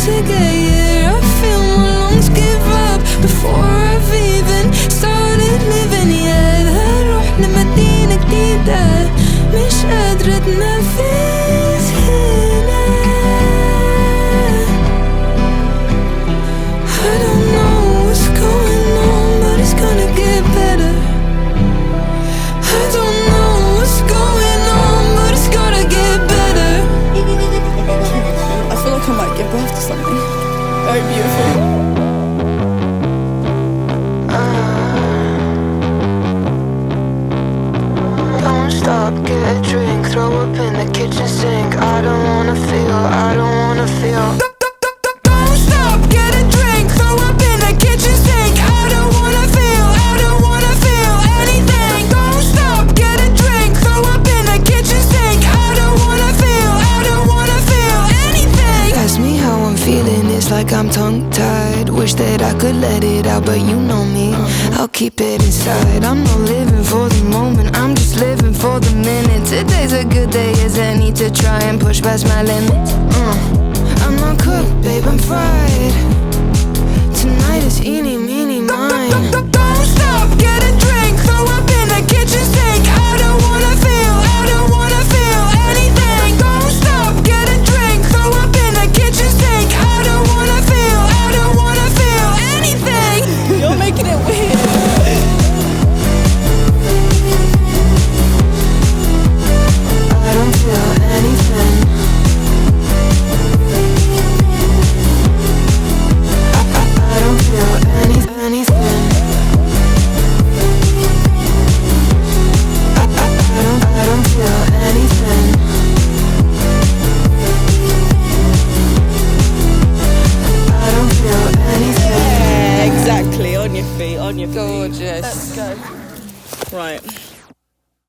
to get here. I feel my lungs give up before I've even started living yet. هروح لمدينة جديدة مش قادرة اتنفس هنا. I don't know what's going on, but it's gonna get better. I don't know what's going on, but it's gonna get better. I feel like I might give birth to something very beautiful. Don't stop, get a drink, throw up in the kitchen sink. I don't wanna feel, I don't wanna feel. Don't stop, get a drink, throw up in the kitchen sink. I don't wanna feel, I don't wanna feel anything. Don't stop, get a drink, throw up in the kitchen sink. I don't wanna feel, I don't wanna feel anything. Ask me how I'm feeling, it's like I'm tongue-tied. Wish that I could let it out, but you know me, I'll keep it inside. I'm not living for the moment, I'm just living for the minute. Today's a good day as any to try and push past my limits. I'm not cooked, babe, I'm fried. Tonight is eeny, meeny, mine.